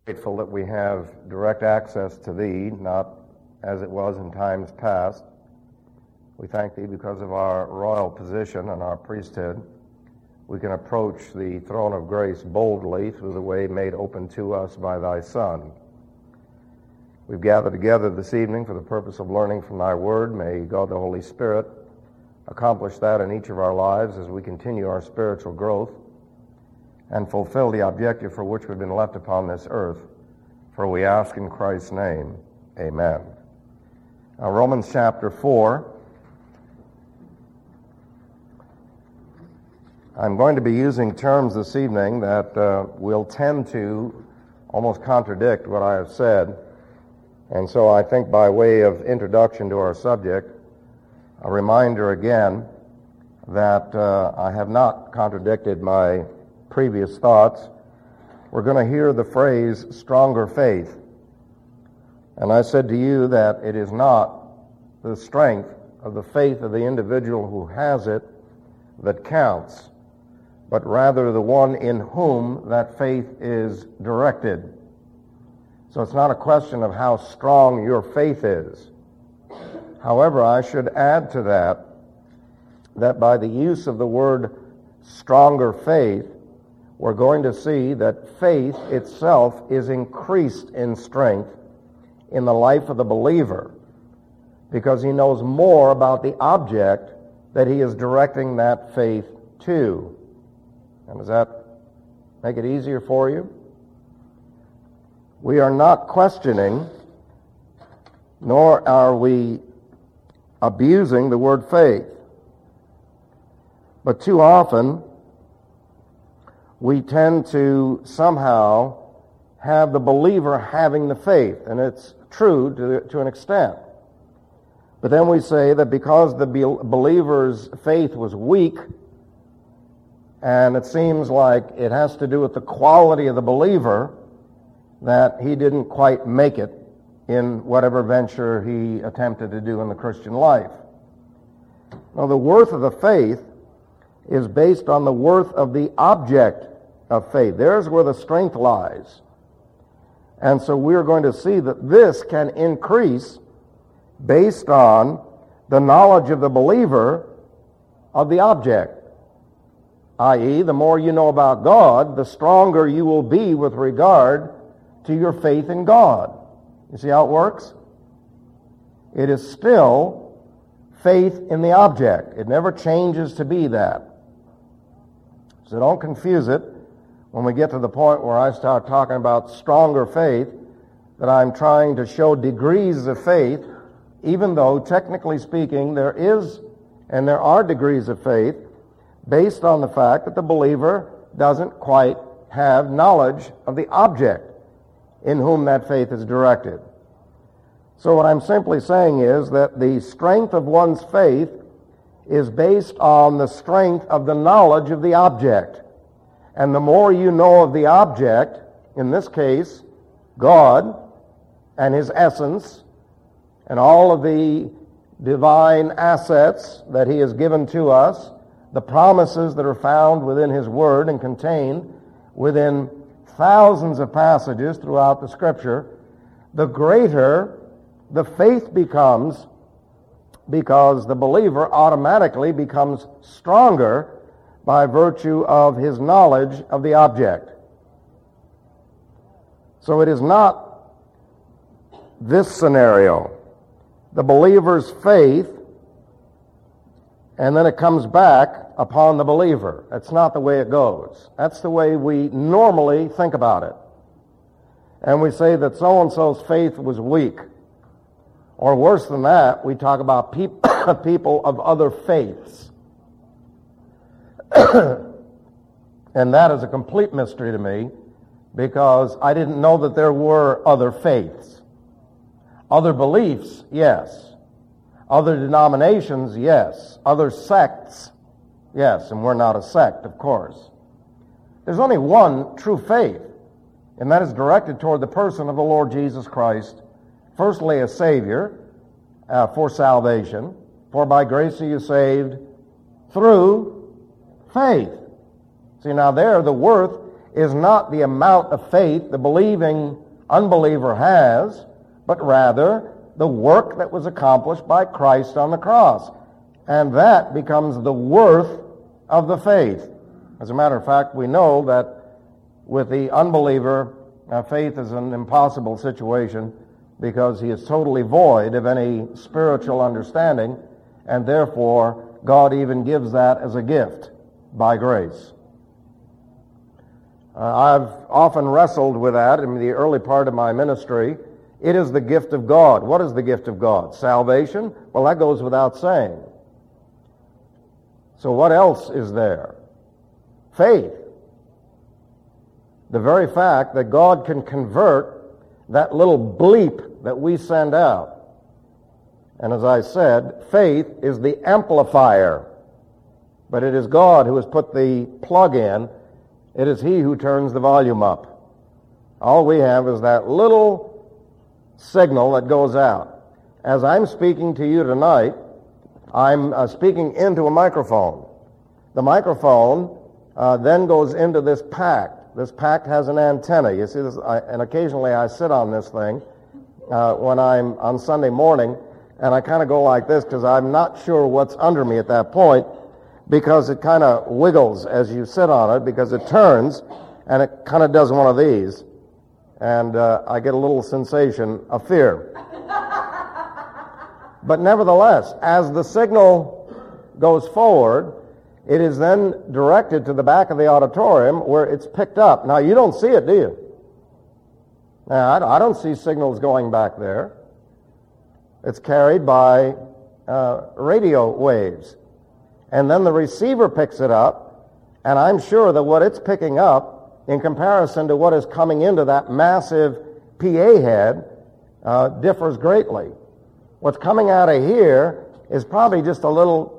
Grateful that we have direct access to Thee, not as it was in times past. We thank Thee because of our royal position and our priesthood. We can approach the throne of grace boldly through the way made open to us by Thy Son. We've gathered together this evening for the purpose of learning from Thy Word. May God the Holy Spirit accomplish that in each of our lives as we continue our spiritual growth and fulfill the objective for which we've been left upon this earth. For we ask in Christ's name, amen. Now, Romans chapter 4. I'm going to be using terms this evening that will tend to almost contradict what I have said. And so I think by way of introduction to our subject, a reminder again that I have not contradicted my previous thoughts. We're going to hear the phrase stronger faith. And I said to you that it is not the strength of the faith of the individual who has it that counts, but rather the one in whom that faith is directed. So it's not a question of how strong your faith is. However, I should add to that by the use of the word stronger faith, we're going to see that faith itself is increased in strength in the life of the believer because he knows more about the object that he is directing that faith to. And does that make it easier for you? We are not questioning, nor are we abusing the word faith. But too often, we tend to somehow have the believer having the faith, and it's true to an extent. But then we say that because the believer's faith was weak, and it seems like it has to do with the quality of the believer, that he didn't quite make it in whatever venture he attempted to do in the Christian life. Now, the worth of the faith is based on the worth of the object of faith. There's where the strength lies. And so we're going to see that this can increase based on the knowledge of the believer of the object. I.e., the more you know about God, the stronger you will be with regard to your faith in God. You see how it works? It is still faith in the object. It never changes to be that. So don't confuse it when we get to the point where I start talking about stronger faith, that I'm trying to show degrees of faith, even though, technically speaking, there are degrees of faith based on the fact that the believer doesn't quite have knowledge of the object in whom that faith is directed. So what I'm simply saying is that the strength of one's faith is based on the strength of the knowledge of the object. And the more you know of the object, in this case, God and His essence, and all of the divine assets that He has given to us, the promises that are found within His Word and contained within thousands of passages throughout the Scripture, the greater the faith becomes, because the believer automatically becomes stronger by virtue of his knowledge of the object. So it is not this scenario. The believer's faith, and then it comes back upon the believer. That's not the way it goes. That's the way we normally think about it. And we say that so-and-so's faith was weak. Or worse than that, we talk about people of other faiths. And that is a complete mystery to me, because I didn't know that there were other faiths. Other beliefs, yes. Other denominations, yes. Other sects, yes. And we're not a sect, of course. There's only one true faith, and that is directed toward the person of the Lord Jesus Christ, firstly a Savior for salvation, for by grace are you saved through faith. See, now there the worth is not the amount of faith the believing unbeliever has, but rather the work that was accomplished by Christ on the cross. And that becomes the worth of the faith. As a matter of fact, we know that with the unbeliever, faith is an impossible situation because he is totally void of any spiritual understanding, and therefore God even gives that as a gift by grace. I've often wrestled with that in the early part of my ministry. It is the gift of God. What is the gift of God? Salvation? Well, that goes without saying. So what else is there? Faith. The very fact that God can convert that little bleep that we send out. And as I said, faith is the amplifier. But it is God who has put the plug in. It is He who turns the volume up. All we have is that little signal that goes out. As I'm speaking to you tonight, I'm speaking into a microphone. The microphone then goes into this pact. This pact has an antenna. You see this, and occasionally I sit on this thing when I'm on Sunday morning, and I kind of go like this because I'm not sure what's under me at that point, because it kind of wiggles as you sit on it, because it turns, and it kind of does one of these, and I get a little sensation of fear. But nevertheless, as the signal goes forward, it is then directed to the back of the auditorium where it's picked up. Now, you don't see it, do you? Now, I don't see signals going back there. It's carried by radio waves. And then the receiver picks it up, and I'm sure that what it's picking up, in comparison to what is coming into that massive PA head, differs greatly. What's coming out of here is probably just a little,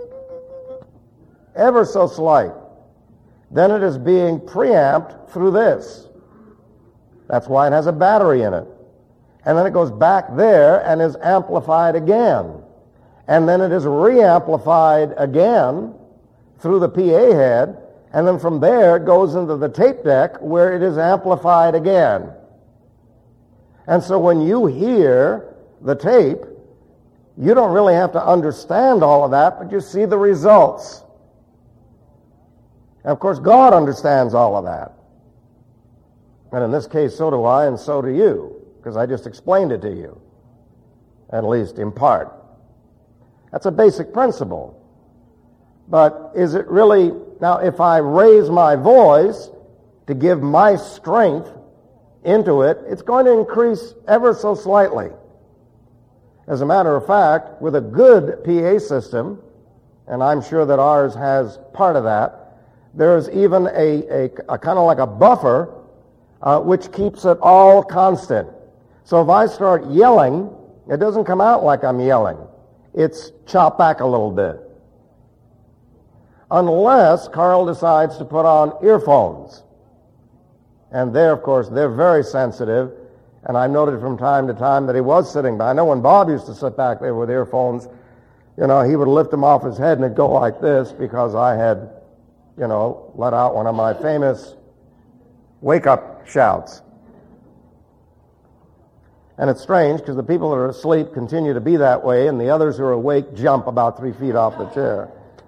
ever so slight. Then it is being preamped through this. That's why it has a battery in it. And then it goes back there and is amplified again. And then it is re-amplified again through the PA head, and then from there it goes into the tape deck where it is amplified again. And so when you hear the tape, you don't really have to understand all of that, but you see the results. And of course, God understands all of that. And in this case, so do I, and so do you, because I just explained it to you, at least in part. That's a basic principle. But is it really, now if I raise my voice to give my strength into it, it's going to increase ever so slightly. As a matter of fact, with a good PA system, and I'm sure that ours has part of that, there's even a kind of like a buffer which keeps it all constant. So if I start yelling, it doesn't come out like I'm yelling. It's chopped back a little bit. Unless Carl decides to put on earphones. And there, of course, they're very sensitive. And I noted from time to time that he was sitting back. I know when Bob used to sit back there with earphones, he would lift them off his head and it'd go like this because I had, let out one of my famous wake-up shouts. And it's strange because the people that are asleep continue to be that way, and the others who are awake jump about 3 feet off the chair.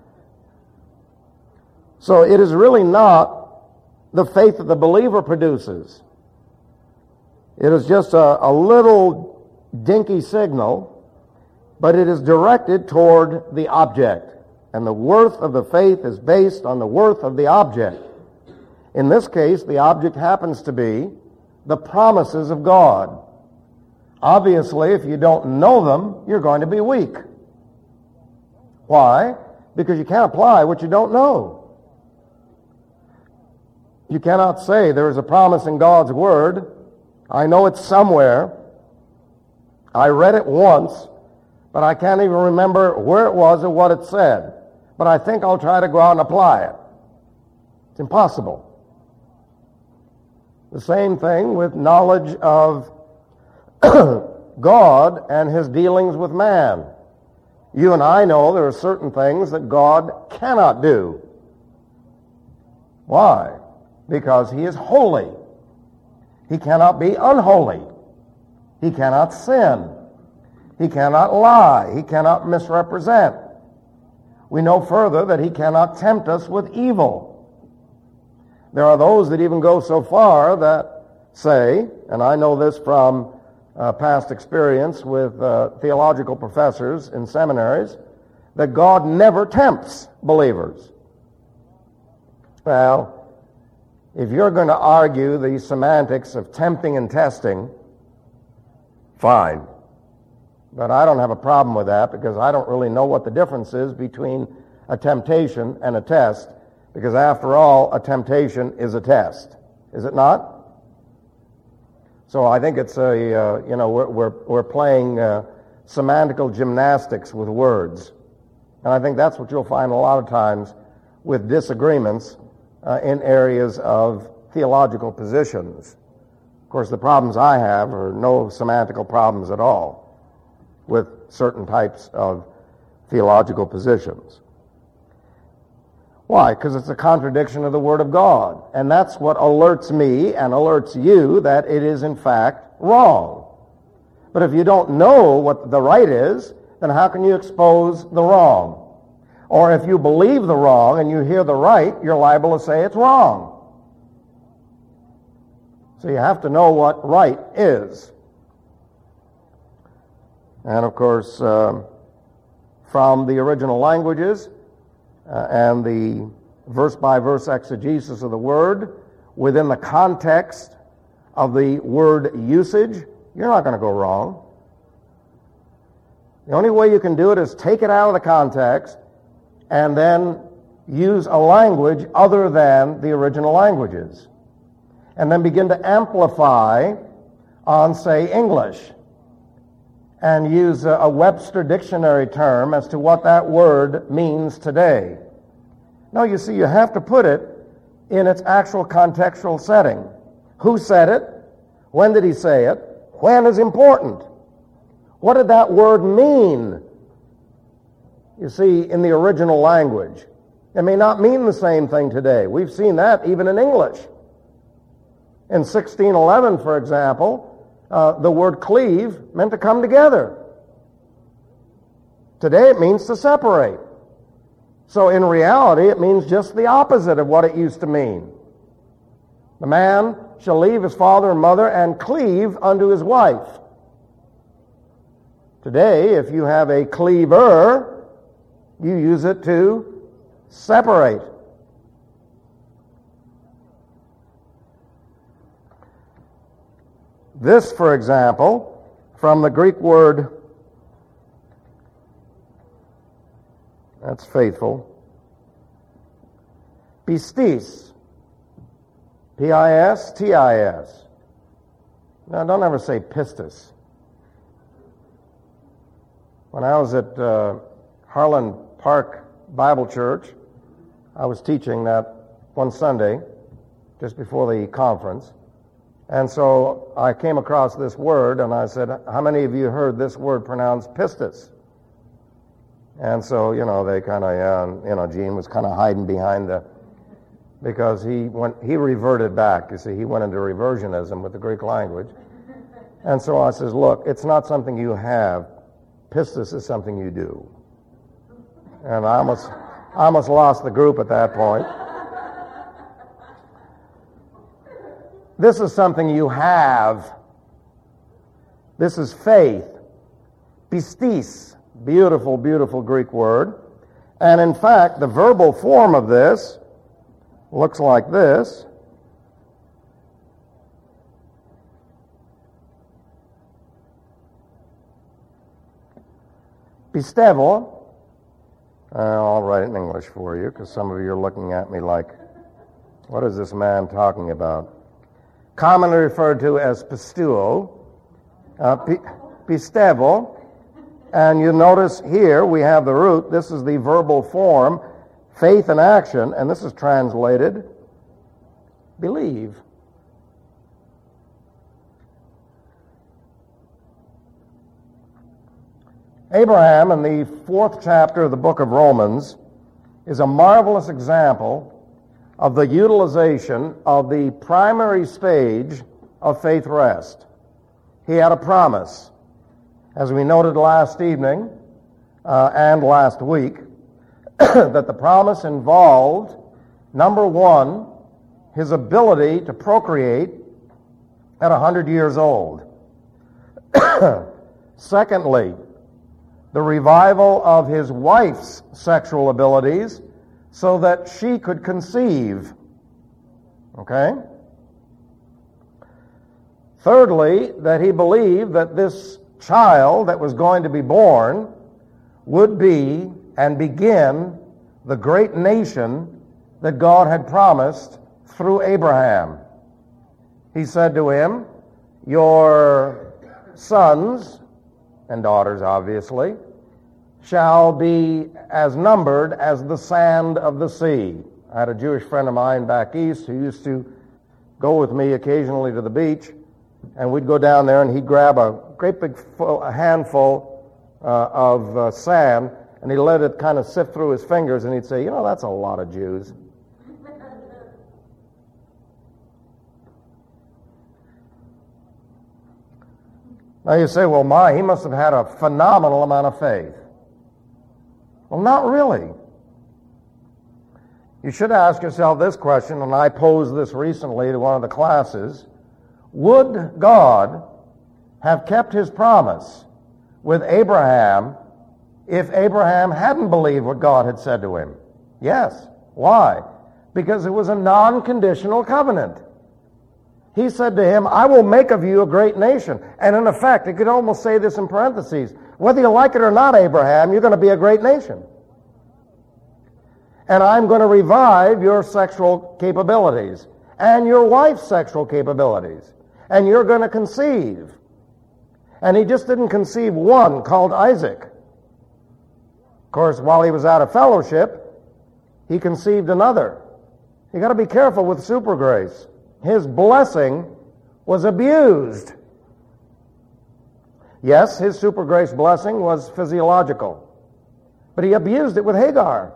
So it is really not the faith that the believer produces. It is just a little dinky signal, but it is directed toward the object. And the worth of the faith is based on the worth of the object. In this case, the object happens to be the promises of God. Obviously, if you don't know them, you're going to be weak. Why? Because you can't apply what you don't know. You cannot say there is a promise in God's Word. I know it's somewhere. I read it once, but I can't even remember where it was or what it said. But I think I'll try to go out and apply it. It's impossible. The same thing with knowledge of God and His dealings with man. You and I know there are certain things that God cannot do. Why? because he is holy. He cannot be unholy. He cannot sin. He cannot lie. He cannot misrepresent. We know further that he cannot tempt us with evil. There are those that even go so far that say, and I know this from past experience with theological professors in seminaries, that God never tempts believers. Well, if you're going to argue the semantics of tempting and testing, fine. But I don't have a problem with that because I don't really know what the difference is between a temptation and a test, because after all, a temptation is a test. Is it not? So I think it's we're playing semantical gymnastics with words. And I think that's what you'll find a lot of times with disagreements in areas of theological positions. Of course, the problems I have are no semantical problems at all with certain types of theological positions. Why? Because it's a contradiction of the Word of God. And that's what alerts me and alerts you that it is in fact wrong. But if you don't know what the right is, then how can you expose the wrong? Or if you believe the wrong and you hear the right, you're liable to say it's wrong. So you have to know what right is. And of course, from the original languages and the verse-by-verse exegesis of the Word, within the context of the word usage, you're not going to go wrong. The only way you can do it is take it out of the context and then use a language other than the original languages. And then begin to amplify on, say, English, and use a Webster dictionary term as to what that word means today. No, you see, you have to put it in its actual contextual setting. Who said it? When did he say it? When is important. What did that word mean? You see, in the original language. It may not mean the same thing today. We've seen that even in English. In 1611, for example, the word cleave meant to come together. Today it means to separate. So in reality, it means just the opposite of what it used to mean. The man shall leave his father and mother and cleave unto his wife. Today, if you have a cleaver, you use it to separate. This, for example, from the Greek word, that's faithful, pistis, P-I-S-T-I-S. Now, don't ever say pistis. When I was at Harlan Park Bible Church, I was teaching that one Sunday, just before the conference. And so I came across this word, and I said, how many of you heard this word pronounced pistis? And so, they kind of, Gene was kind of hiding behind because he reverted back. You see, he went into reversionism with the Greek language. And so I says, look, it's not something you have. Pistis is something you do. And I almost lost the group at that point. This is something you have. This is faith. Pistis, beautiful, beautiful Greek word. And in fact, the verbal form of this looks like this. Pistevo. I'll write it in English for you because some of you are looking at me like, what is this man talking about? Commonly referred to as pistuo, pistevo, and you notice here we have the root. This is the verbal form, faith and action, and this is translated believe. Abraham, in the 4th chapter of the book of Romans, is a marvelous example of the utilization of the primary stage of faith rest. He had a promise, as we noted last evening and last week, that the promise involved, number one, his ability to procreate at 100 years old. Secondly, the revival of his wife's sexual abilities so that she could conceive. Okay? Thirdly, that he believed that this child that was going to be born would be and begin the great nation that God had promised through Abraham. He said to him, "Your sons and daughters, obviously, shall be as numbered as the sand of the sea." I had a Jewish friend of mine back east who used to go with me occasionally to the beach, and we'd go down there and he'd grab a great big handful of sand, and he'd let it kind of sift through his fingers, and he'd say, "That's a lot of Jews." Now you say, "Well, he must have had a phenomenal amount of faith." Well, not really. You should ask yourself this question, and I posed this recently to one of the classes. Would God have kept his promise with Abraham if Abraham hadn't believed what God had said to him? Yes. Why? Because it was a non-conditional covenant. He said to him, "I will make of you a great nation." And in effect, it could almost say this in parentheses, whether you like it or not, Abraham, you're going to be a great nation. And I'm going to revive your sexual capabilities and your wife's sexual capabilities. And you're going to conceive. And he just didn't conceive one called Isaac. Of course, while he was out of fellowship, he conceived another. You got to be careful with super grace. His blessing was abused. Yes, his super grace blessing was physiological, but he abused it with Hagar.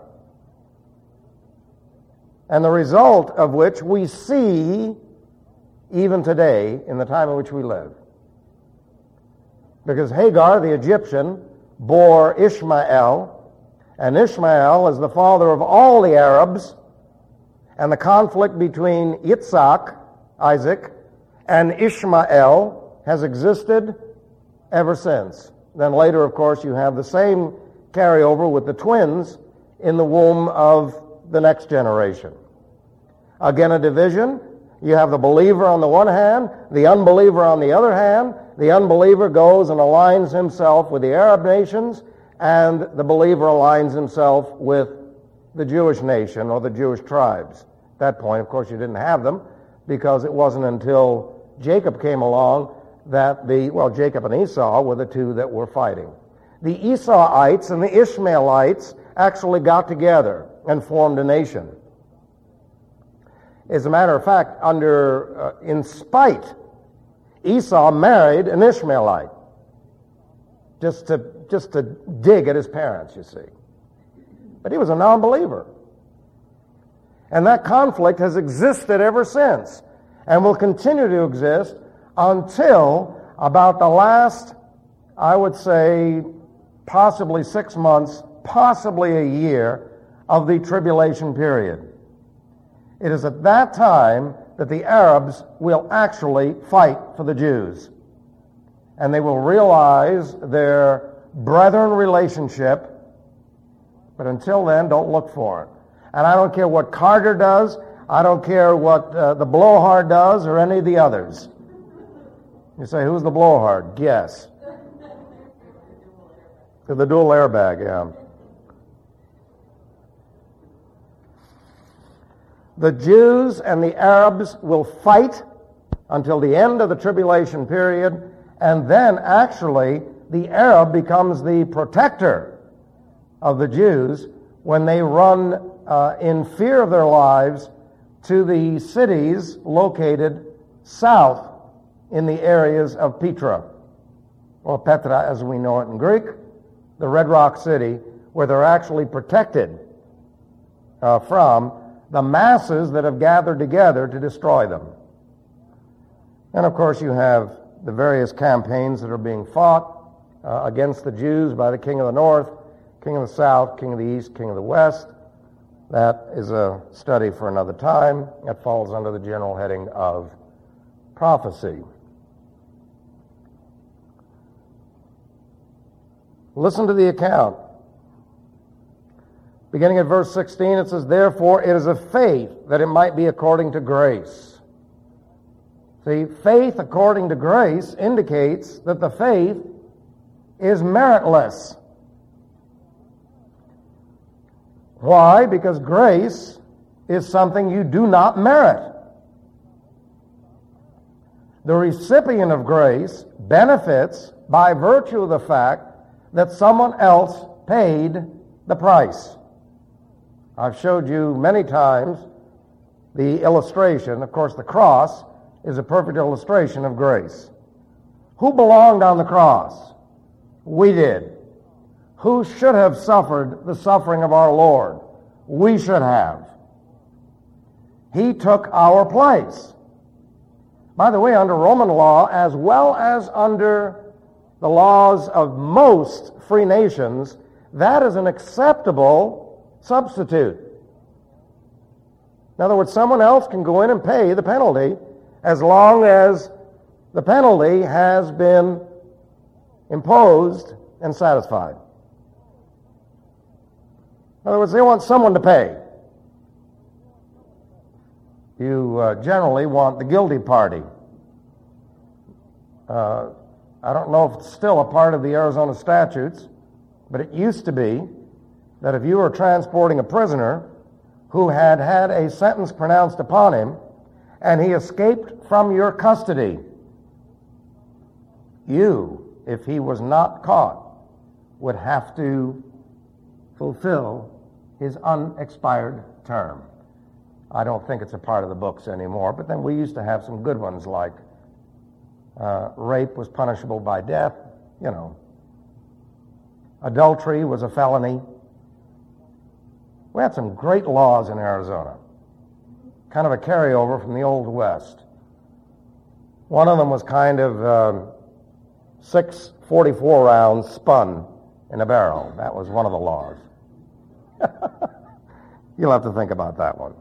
And the result of which we see even today in the time in which we live. Because Hagar, the Egyptian, bore Ishmael, and Ishmael is the father of all the Arabs, and the conflict between Yitzhak, Isaac, and Ishmael has existed ever since. Then later, of course, you have the same carryover with the twins in the womb of the next generation. Again, a division. You have the believer on the one hand, the unbeliever on the other hand. The unbeliever goes and aligns himself with the Arab nations, and the believer aligns himself with the Jewish nation or the Jewish tribes. At that point, of course, you didn't have them, because it wasn't until Jacob came along that Jacob and Esau were the two that were fighting. The Esauites and the Ishmaelites actually got together and formed a nation. As a matter of fact, in spite, Esau married an Ishmaelite just to dig at his parents, you see. But he was a non-believer. And that conflict has existed ever since and will continue to exist until about the last, I would say, possibly 6 months, possibly a year of the tribulation period. It is at that time that the Arabs will actually fight for the Jews. And they will realize their brethren relationship, but until then, don't look for it. And I don't care what Carter does, I don't care what the blowhard does or any of the others. You say, who's the blowhard? Guess. The dual airbag, yeah. The Jews and the Arabs will fight until the end of the tribulation period, and then actually the Arab becomes the protector of the Jews when they run in fear of their lives to the cities located south in the areas of Petra, or Petra as we know it in Greek, the Red Rock City, where they're actually protected from the masses that have gathered together to destroy them. And of course you have the various campaigns that are being fought against the Jews by the king of the north, king of the south, king of the east, king of the west. That is a study for another time. That falls under the general heading of prophecy. Listen to the account. Beginning at verse 16, it says, "Therefore it is of faith, that it might be according to grace." See, faith according to grace indicates that the faith is meritless. Why? Because grace is something you do not merit. The recipient of grace benefits by virtue of the fact that someone else paid the price. I've showed you many times the illustration. Of course, the cross is a perfect illustration of grace. Who belonged on the cross? We did. Who should have suffered the suffering of our Lord? We should have. He took our place. By the way, under Roman law, as well as under the laws of most free nations, that is an acceptable substitute. In other words, someone else can go in and pay the penalty as long as the penalty has been imposed and satisfied. In other words, they want someone to pay. You generally want the guilty party. I don't know if it's still a part of the Arizona statutes, but it used to be that if you were transporting a prisoner who had had a sentence pronounced upon him and he escaped from your custody, you, if he was not caught, would have to fulfill his unexpired term. I don't think it's a part of the books anymore, but then we used to have some good ones like rape was punishable by death, you know. Adultery was a felony. We had some great laws in Arizona, kind of a carryover from the Old West. One of them was kind of 6 .44 rounds spun in a barrel. That was one of the laws. You'll have to think about that one.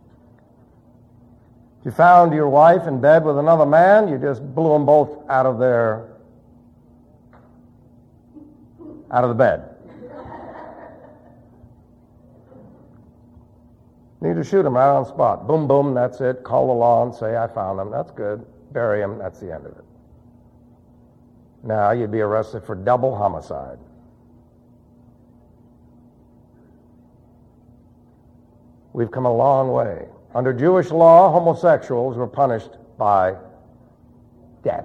If you found your wife in bed with another man, you just blew them both out of the bed. You need to shoot them right on the spot. Boom, boom, that's it. Call the law and say, I found them. That's good. Bury him. That's the end of it. Now you'd be arrested for double homicide. We've come a long way. Under Jewish law, homosexuals were punished by death.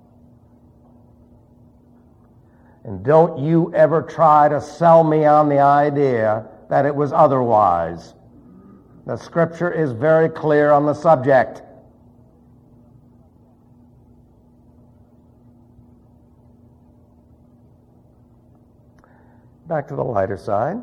And don't you ever try to sell me on the idea that it was otherwise. The Scripture is very clear on the subject. Back to the lighter side.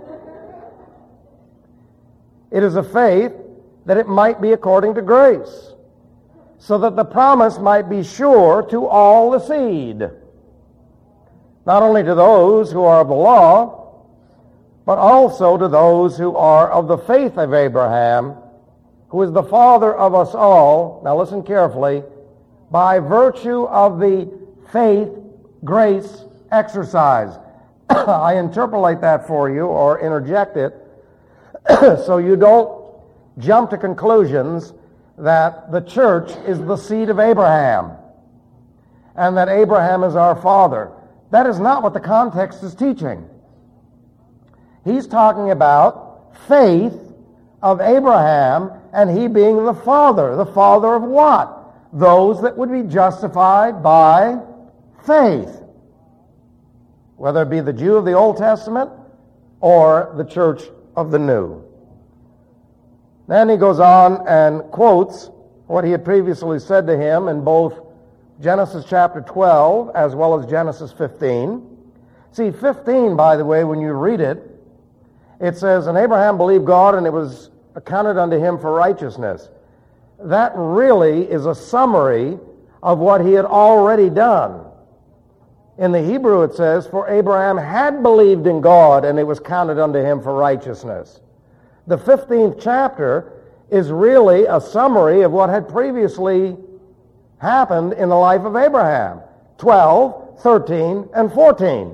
It is a faith that it might be according to grace, so that the promise might be sure to all the seed, not only to those who are of the law, but also to those who are of the faith of Abraham, who is the father of us all. Now listen carefully. By virtue of the faith, grace exercise. I interpolate that for you or interject it so you don't jump to conclusions that the church is the seed of Abraham and that Abraham is our father. That is not what the context is teaching. He's talking about faith of Abraham and he being the father. The father of what? Those that would be justified by faith. Whether it be the Jew of the Old Testament or the church of the New. Then he goes on and quotes what he had previously said to him in both Genesis chapter 12 as well as Genesis 15. See, 15, by the way, when you read it, it says, and Abraham believed God, and it was accounted unto him for righteousness. That really is a summary of what he had already done. In the Hebrew it says, for Abraham had believed in God, and it was counted unto him for righteousness. The 15th chapter is really a summary of what had previously happened in the life of Abraham. 12, 13, and 14.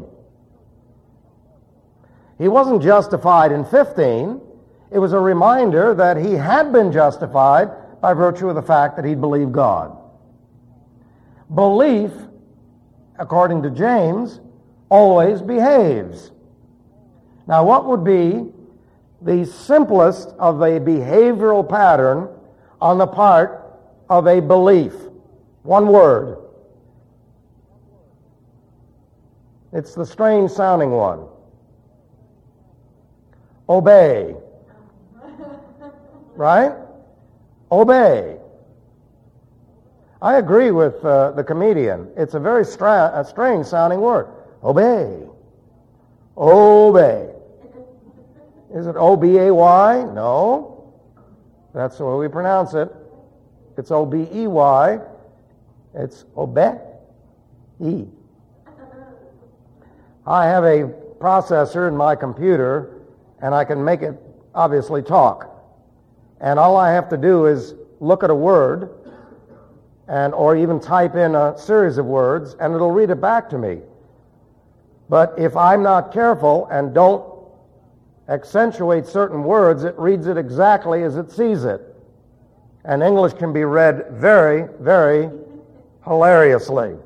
He wasn't justified in 15. It was a reminder that he had been justified by virtue of the fact that he believed God. Belief, according to James, always behaves. Now, what would be the simplest of a behavioral pattern on the part of a belief? One word. It's the strange sounding one. Obey. Right? Obey. I agree with the comedian. It's a very strange sounding word. Obey. Obey. Is it O-B-A-Y? No. That's the way we pronounce it. It's O-B-E-Y. It's obey. E. I have a processor in my computer, and I can make it obviously talk. And all I have to do is look at a word, or even type in a series of words, and it'll read it back to me. But if I'm not careful and don't accentuate certain words, it reads it exactly as it sees it. And English can be read very, very hilariously.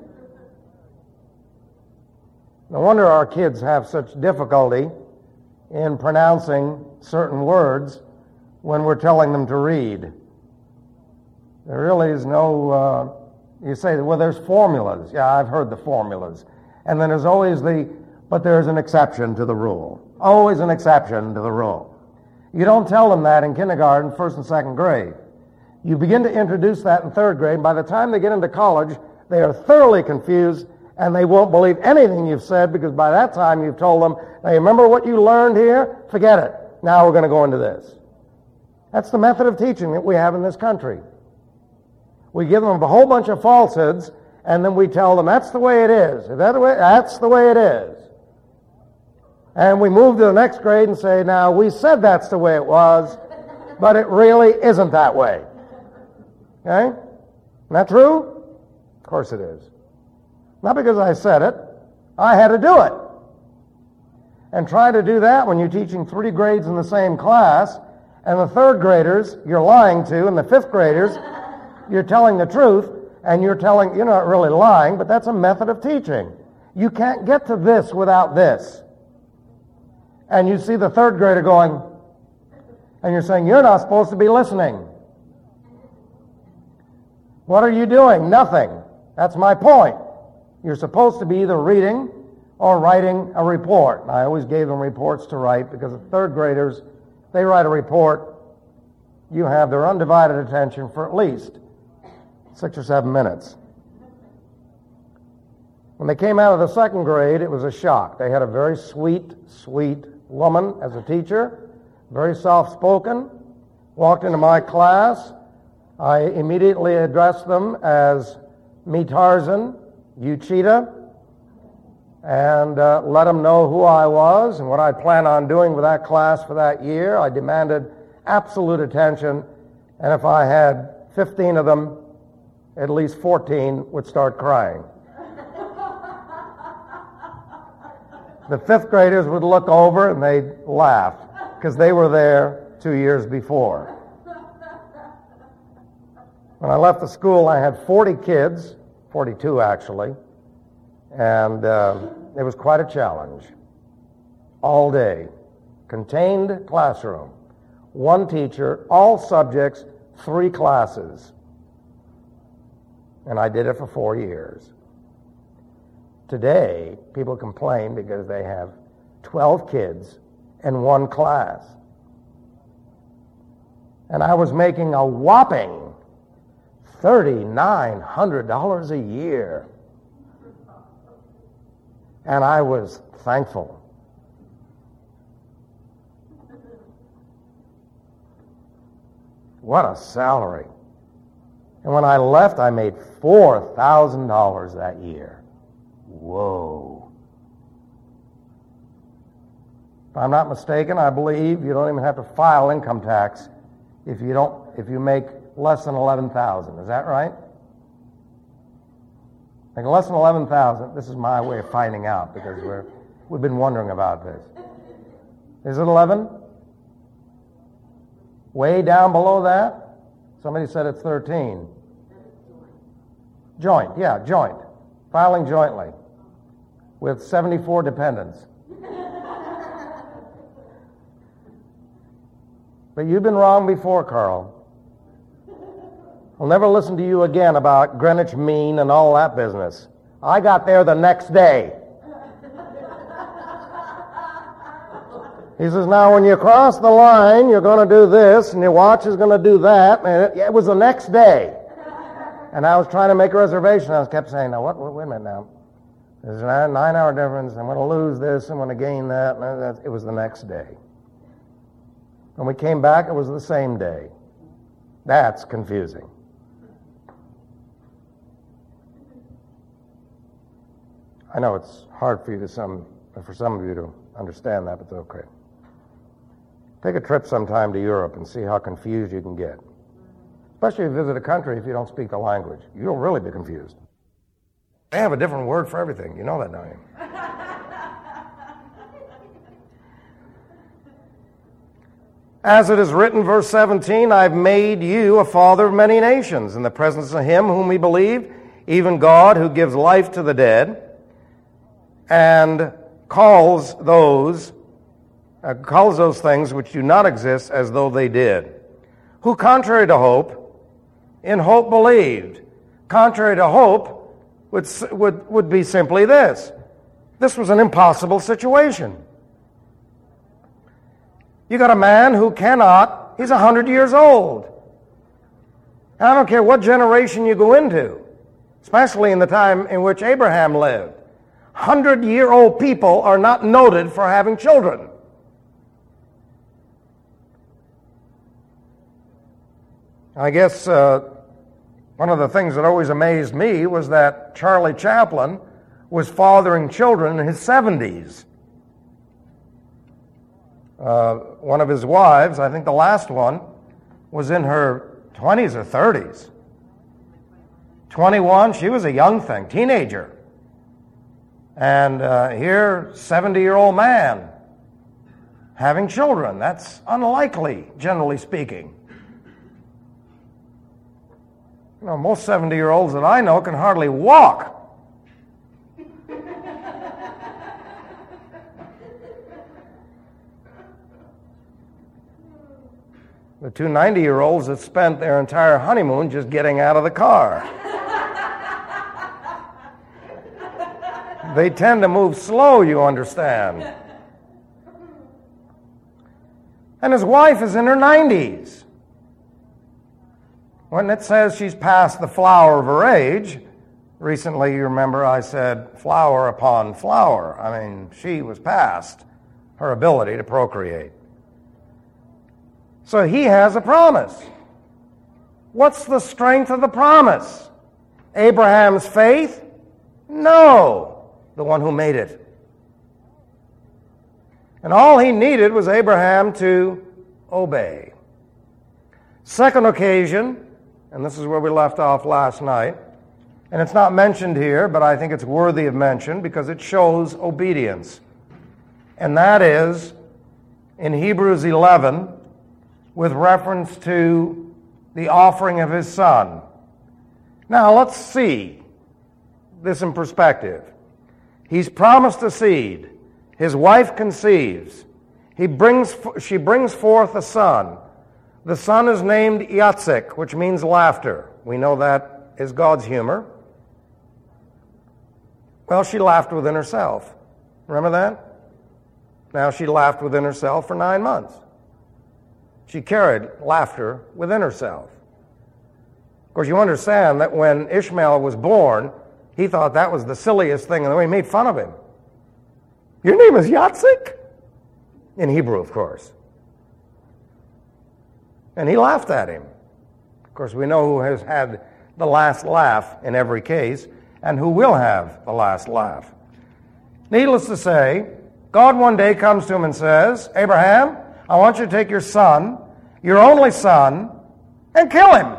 No wonder our kids have such difficulty in pronouncing certain words when we're telling them to read. There really is no, you say, well, there's formulas. Yeah, I've heard the formulas. And then there's always but there's an exception to the rule. Always an exception to the rule. You don't tell them that in kindergarten, first and second grade. You begin to introduce that in third grade, and by the time they get into college, they are thoroughly confused, and they won't believe anything you've said, because by that time you've told them, now you remember what you learned here? Forget it. Now we're going to go into this. That's the method of teaching that we have in this country. We give them a whole bunch of falsehoods, and then we tell them, that's the way it is. That's the way it is. And we move to the next grade and say, now, we said that's the way it was, but it really isn't that way. Okay? Isn't that true? Of course it is. Not because I said it. I had to do it. And try to do that when you're teaching 3 grades in the same class, and the third graders you're lying to, and the fifth graders you're telling the truth, and you're not really lying, but that's a method of teaching. You can't get to this without this. And you see the third grader going, and you're saying, you're not supposed to be listening. What are you doing? Nothing. That's my point. You're supposed to be either reading or writing a report. I always gave them reports to write, because the third graders, they write a report, you have their undivided attention for at least 6 or 7 minutes. When they came out of the second grade, it was a shock. They had a very sweet, sweet woman as a teacher, very soft-spoken, walked into my class. I immediately addressed them as me Tarzan, you Cheetah, and let them know who I was and what I planned on doing with that class for that year. I demanded absolute attention, and if I had 15 of them, at least 14 would start crying. The fifth graders would look over and they'd laugh, because they were there 2 years before. When I left the school, I had 40 kids, 42 actually, and it was quite a challenge. All day, contained classroom, 1 teacher, all subjects, 3 classes. And I did it for 4 years. Today, people complain because they have 12 kids in 1 class. And I was making a whopping $3,900 a year. And I was thankful. What a salary. And when I left, I made $4,000 that year. Whoa. If I'm not mistaken, I believe you don't even have to file income tax if you make less than $11,000. Is that right? Like less than $11,000. This is my way of finding out because we've been wondering about this. Is it 11? Way down below that? Somebody said it's 13. Joint, yeah, joint. Filing jointly with 74 dependents. But you've been wrong before, Carl. I'll never listen to you again about Greenwich Mean and all that business. I got there the next day. He says, now when you cross the line, you're going to do this, and your watch is going to do that. And it was the next day. And I was trying to make a reservation. I kept saying, now, wait a minute now. There's a 9-hour difference. I'm going to lose this. I'm going to gain that. And it was the next day. When we came back, it was the same day. That's confusing. I know it's hard for some of you to understand that, but it's okay. Take a trip sometime to Europe and see how confused you can get. Especially if you visit a country if you don't speak the language. You'll really be confused. They have a different word for everything. You know that, don't you? As it is written, verse 17, I've made you a father of many nations in the presence of him whom we believe, even God who gives life to the dead and calls those things which do not exist as though they did. Who, contrary to hope, in hope believed. Contrary to hope would be simply this. This was an impossible situation. You got a man who he's 100 years old. And I don't care what generation you go into, especially in the time in which Abraham lived. 100-year-old people are not noted for having children. I guess one of the things that always amazed me was that Charlie Chaplin was fathering children in his 70s. One of his wives, I think the last one, was in her 20s or 30s. 21, she was a young thing, teenager. And here, 70-year-old man having children. That's unlikely, generally speaking. You know, most 70-year-olds that I know can hardly walk. The two 90-year-olds that spent their entire honeymoon just getting out of the car. They tend to move slow, you understand. And his wife is in her 90s. When it says she's past the flower of her age, recently, you remember I said flower upon flower. I mean, she was past her ability to procreate. So he has a promise. What's the strength of the promise? Abraham's faith? No, the one who made it. And all he needed was Abraham to obey. Second occasion, and this is where we left off last night, and it's not mentioned here, but I think it's worthy of mention because it shows obedience. And that is in Hebrews 11, with reference to the offering of his son. Now, let's see this in perspective. He's promised a seed. His wife conceives. She brings forth a son. The son is named Yitzhak, which means laughter. We know that is God's humor. Well, she laughed within herself. Remember that? Now, she laughed within herself for 9 months. She carried laughter within herself. Of course, you understand that when Ishmael was born, he thought that was the silliest thing, and the way he made fun of him. Your name is Yitzhak? In Hebrew, of course. And he laughed at him. Of course, we know who has had the last laugh in every case and who will have the last laugh. Needless to say, God one day comes to him and says, Abraham, I want you to take your son, your only son, and kill him.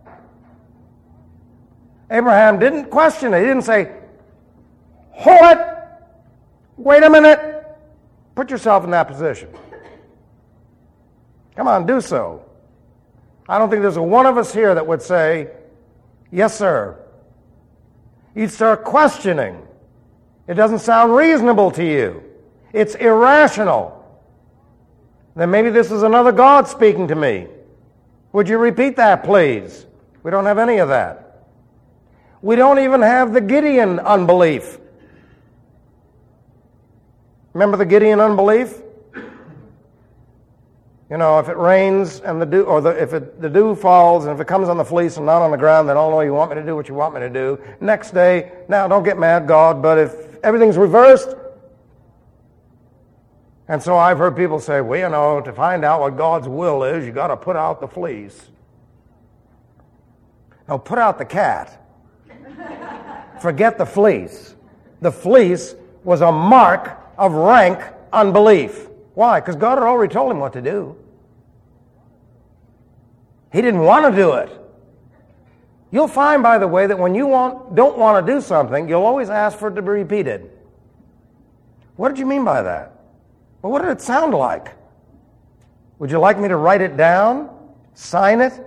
Abraham didn't question it. He didn't say, hold it, wait a minute, put yourself in that position. Come on, do so. I don't think there's a one of us here that would say, yes, sir. You'd start questioning. It doesn't sound reasonable to you. It's irrational. Then maybe this is another God speaking to me. Would you repeat that, please? We don't have any of that. We don't even have the Gideon unbelief. Remember the Gideon unbelief? You know, if it rains and the dew falls, and if it comes on the fleece and not on the ground, then, oh no, you want me to do what you want me to do. Next day, now don't get mad, God, but if everything's reversed. And so I've heard people say, well, you know, to find out what God's will is, you got to put out the fleece. No, put out the cat. Forget the fleece. The fleece was a mark of rank unbelief. Why? Because God had already told him what to do. He didn't want to do it. You'll find, by the way, that when you don't want to do something, you'll always ask for it to be repeated. What did you mean by that? Well, what did it sound like? Would you like me to write it down? Sign it?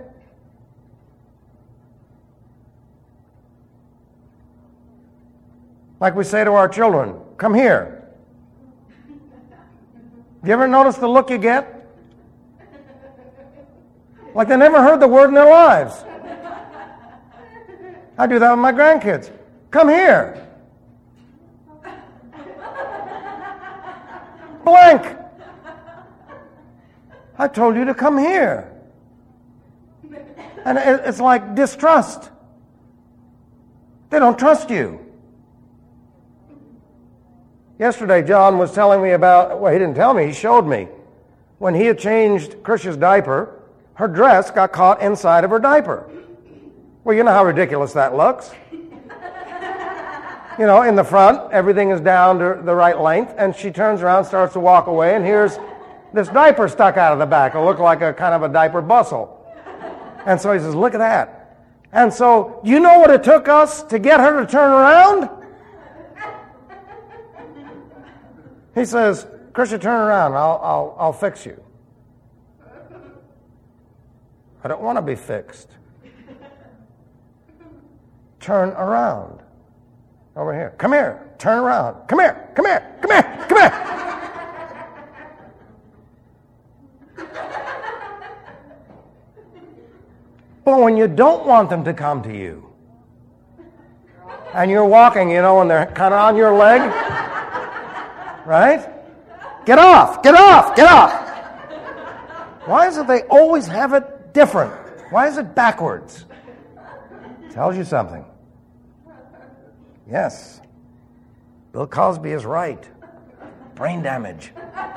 Like we say to our children, come here. Have you ever noticed the look you get? Like they never heard the word in their lives. I do that with my grandkids. Come here. Blank. I told you to come here. And it's like distrust. They don't trust you. Yesterday, John was telling me about, well, he didn't tell me, he showed me. When he had changed Krisha's diaper, her dress got caught inside of her diaper. Well, you know how ridiculous that looks. You know, in the front, everything is down to the right length, and she turns around, starts to walk away, and here's this diaper stuck out of the back. It looked like a kind of a diaper bustle. And so he says, look at that. And so, you know what it took us to get her to turn around? He says, Krisha, turn around. I'll fix you. I don't want to be fixed. Turn around. Over here. Come here. Turn around. Come here. Come here. Come here. Come here. But when you don't want them to come to you, and you're walking, you know, and they're kind of on your leg, right? Get off, get off, get off. Why is it they always have it different? Why is it backwards? Tells you something. Yes. Bill Cosby is right. Brain damage.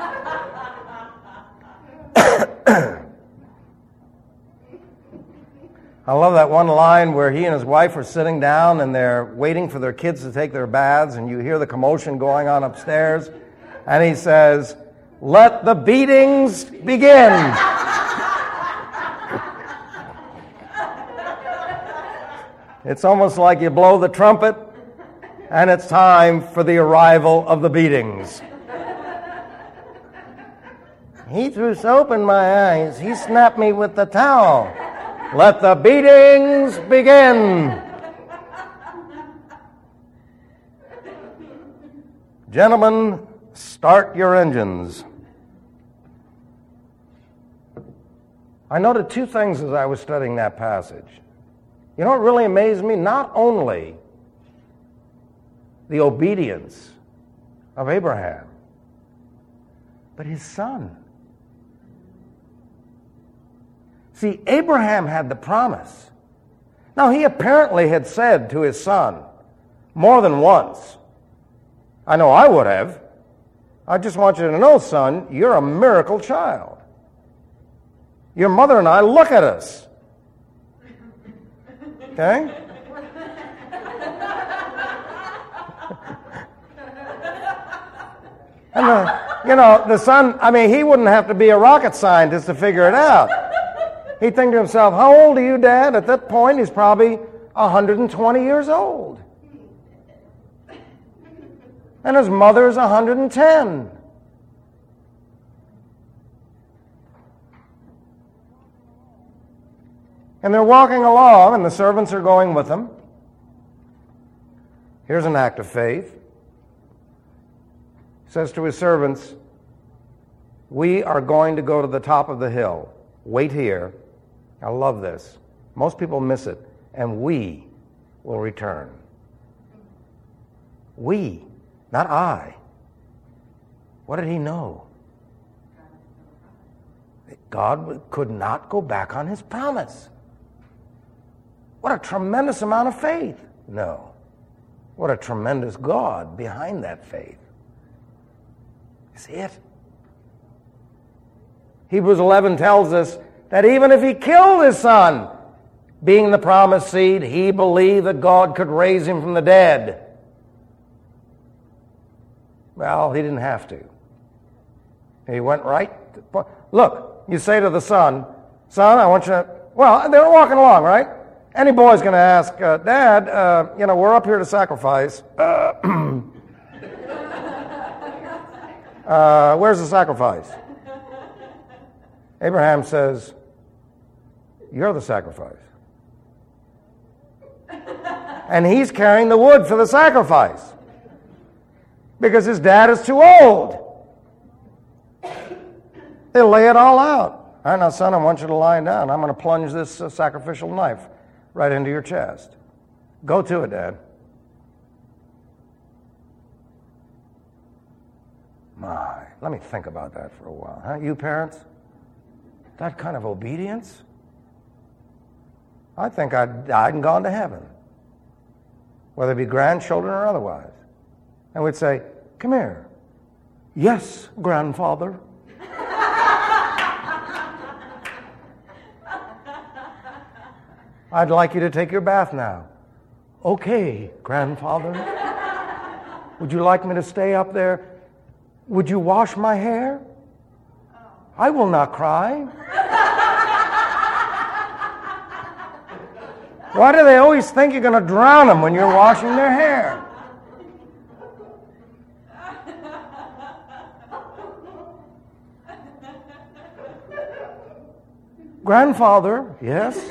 I love that one line where he and his wife are sitting down and they're waiting for their kids to take their baths, and you hear the commotion going on upstairs, and he says, "Let the beatings begin." It's almost like you blow the trumpet and it's time for the arrival of the beatings. He threw soap in my eyes. He snapped me with the towel. Let the beatings begin. Gentlemen, start your engines. I noted two things as I was studying that passage. You know what really amazed me? Not only the obedience of Abraham, but his son. See, Abraham had the promise. Now, he apparently had said to his son more than once, I know I would have, I just want you to know, son, you're a miracle child. Your mother and I, look at us. Okay? And the son, he wouldn't have to be a rocket scientist to figure it out. He'd think to himself, how old are you, Dad? At that point, he's probably 120 years old. And his mother's 110. And they're walking along, and the servants are going with them. Here's an act of faith. He says to his servants, we are going to go to the top of the hill. Wait here. I love this. Most people miss it. And we will return. We, not I. What did he know? God could not go back on his promise. What a tremendous amount of faith. No. What a tremendous God behind that faith. See it? Hebrews 11 tells us that even if he killed his son, being the promised seed, he believed that God could raise him from the dead. Well, he didn't have to. He went right. Look, you say to the son, I want you to... Well, they were walking along, right? Any boy's going to ask, Dad, we're up here to sacrifice. Where's the sacrifice? Abraham says, you're the sacrifice. And he's carrying the wood for the sacrifice because his dad is too old. They lay it all out. All right, now, son, I want you to lie down. I'm going to plunge this sacrificial knife right into your chest. Go to it, Dad. My, let me think about that for a while. Huh? You parents? That kind of obedience? I think I'd died and gone to heaven. Whether it be grandchildren or otherwise. And we'd say, come here. Yes, grandfather. I'd like you to take your bath now. Okay, grandfather. Would you like me to stay up there? Would you wash my hair? I will not cry. Why do they always think you're going to drown them when you're washing their hair? Grandfather, yes?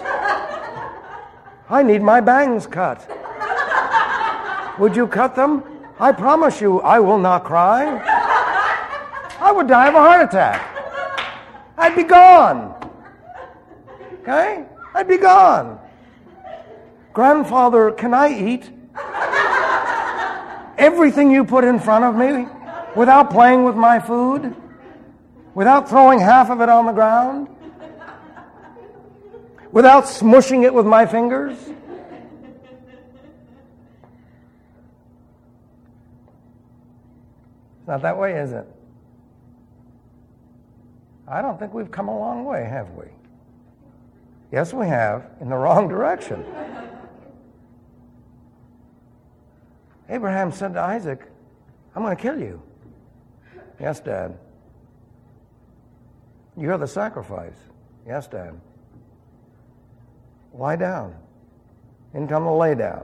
I need my bangs cut. Would you cut them? I promise you I will not cry. I would die of a heart attack. I'd be gone. Okay? I'd be gone. Grandfather, can I eat everything you put in front of me without playing with my food? Without throwing half of it on the ground? Without smushing it with my fingers? It's not that way, is it? I don't think we've come a long way, have we? Yes, we have, in the wrong direction. Abraham said to Isaac, I'm going to kill you. Yes, Dad. You're the sacrifice. Yes, Dad. Lie down. Didn't tell him to lay down.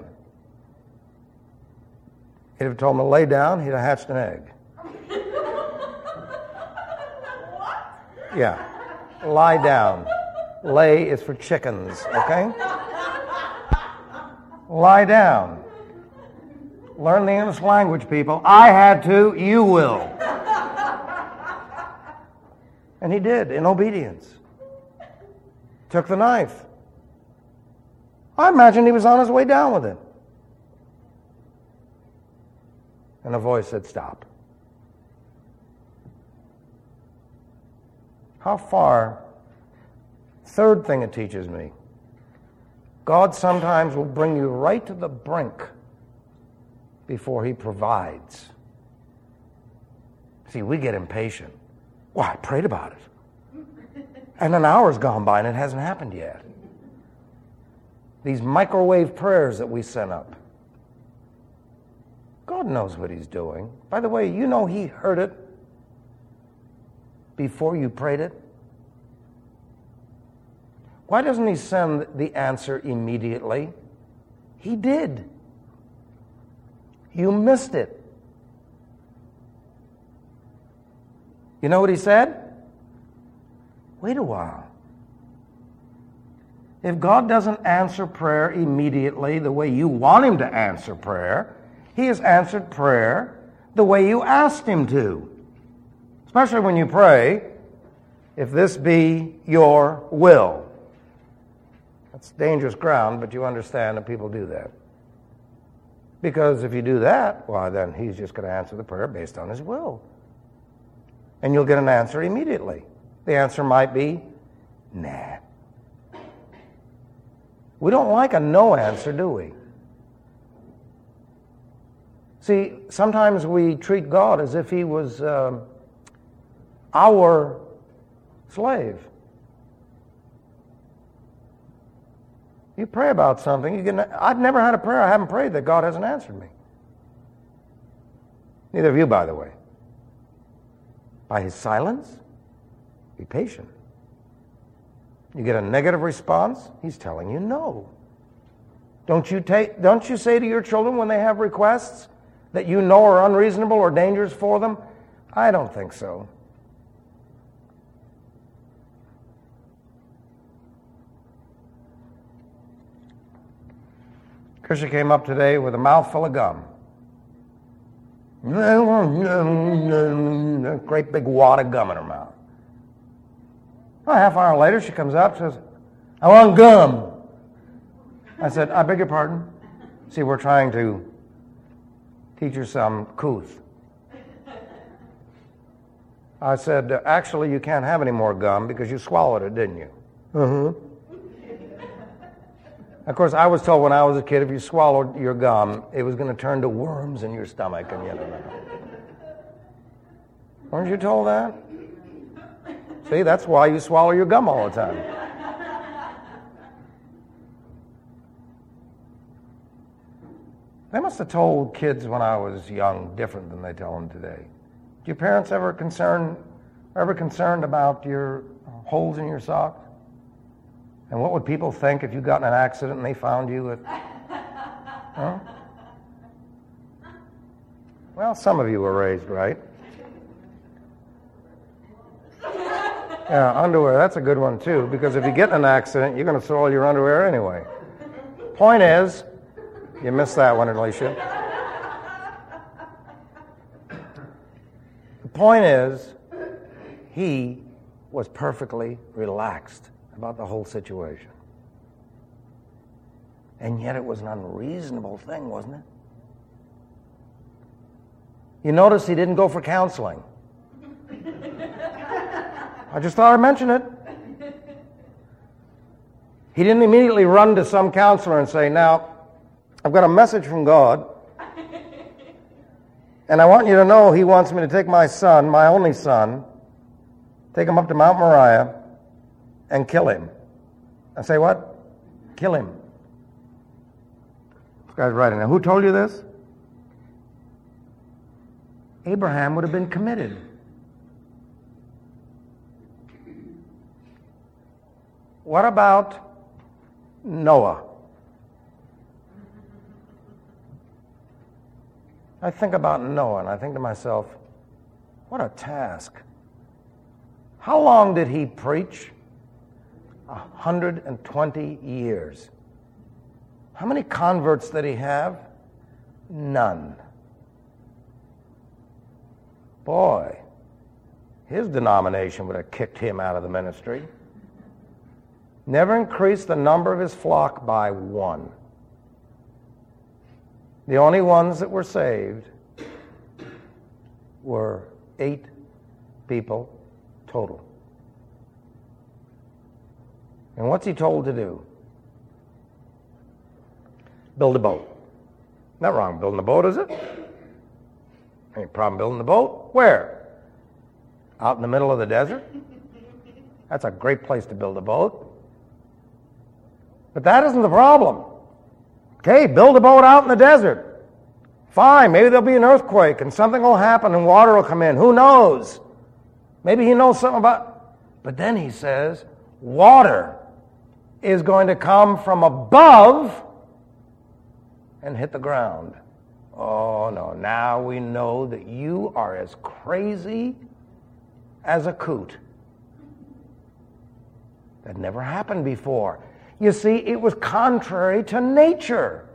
He'd have told him to lay down, he'd have hatched an egg. What? Yeah. Lie down. Lay is for chickens, okay? Lie down. Learn the English language, people. I had to, you will. And he did, in obedience. Took the knife. I imagine he was on his way down with it. And a voice said, stop. How far? Third thing it teaches me. God sometimes will bring you right to the brink before he provides. See, we get impatient. Well, I prayed about it. And an hour's gone by and it hasn't happened yet. These microwave prayers that we send up. God knows what he's doing. By the way, you know he heard it before you prayed it. Why doesn't he send the answer immediately? He did. You missed it. You know what he said? Wait a while. If God doesn't answer prayer immediately the way you want him to answer prayer, he has answered prayer the way you asked him to. Especially when you pray, if this be your will. That's dangerous ground, but you understand that people do that. Because if you do that, well, then he's just going to answer the prayer based on his will. And you'll get an answer immediately. The answer might be, nah. We don't like a no answer, do we? See, sometimes we treat God as if he was our slave. You pray about something, I've never had a prayer I haven't prayed that God hasn't answered me. Neither of you, by the way. By his silence, be patient. You get a negative response, he's telling you no. Don't you say to your children when they have requests that you know are unreasonable or dangerous for them? I don't think so. Krisha came up today with a mouthful of gum. A great big wad of gum in her mouth. Well, a half hour later, she comes up and says, I want gum. I said, I beg your pardon? See, we're trying to teach her some couth. I said, actually, you can't have any more gum because you swallowed it, didn't you? Mm-hmm. Of course, I was told when I was a kid, if you swallowed your gum, it was going to turn to worms in your stomach. And weren't you told that? See, that's why you swallow your gum all the time. They must have told kids when I was young different than they tell them today. Do your parents ever concerned about your holes in your socks? And what would people think if you got in an accident and they found you with... Huh? Well, some of you were raised right. Yeah, underwear, that's a good one too, because if you get in an accident, you're going to soil your underwear anyway. Point is, you missed that one, Alicia. The point is, he was perfectly relaxed about the whole situation. And yet it was an unreasonable thing, wasn't it? You notice he didn't go for counseling. I just thought I'd mention it. He didn't immediately run to some counselor and say, now, I've got a message from God, and I want you to know he wants me to take my son, my only son, take him up to Mount Moriah, and kill him. I say, what? Kill him. This guy's writing. Now, who told you this? Abraham would have been committed. What about Noah? I think about Noah and I think to myself, what a task. How long did he preach? 120 years. How many converts did he have? None. Boy, his denomination would have kicked him out of the ministry. Never increased the number of his flock by one. The only ones that were saved were 8 people total. And what's he told to do? Build a boat. Not wrong building a boat, is it? Any problem building the boat? Where? Out in the middle of the desert? That's a great place to build a boat. But that isn't the problem. Okay, build a boat out in the desert. Fine, maybe there'll be an earthquake and something will happen and water will come in. Who knows? Maybe he knows something about... But then he says, water is going to come from above and hit the ground. Oh, no, now we know that you are as crazy as a coot. That never happened before. You see, it was contrary to nature.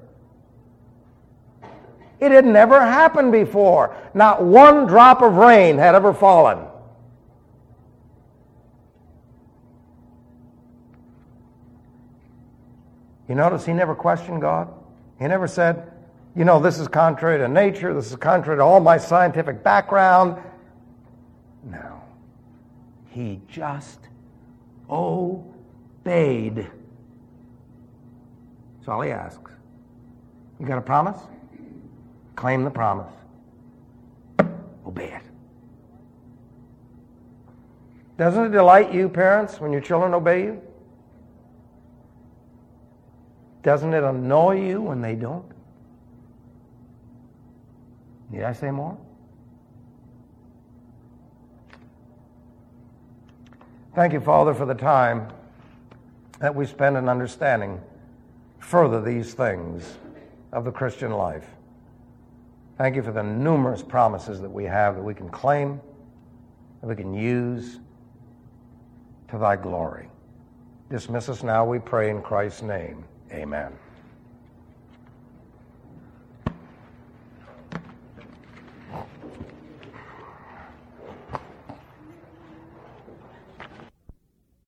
It had never happened before. Not one drop of rain had ever fallen. You notice he never questioned God? He never said, you know, this is contrary to nature, this is contrary to all my scientific background. No. He just obeyed. That's all he asks. You got a promise? Claim the promise. Obey it. Doesn't it delight you, parents, when your children obey you? Doesn't it annoy you when they don't? Need I say more? Thank you, Father, for the time that we spend in understanding further these things of the Christian life. Thank you for the numerous promises that we have that we can claim, that we can use to thy glory. Dismiss us now, we pray in Christ's name. Amen.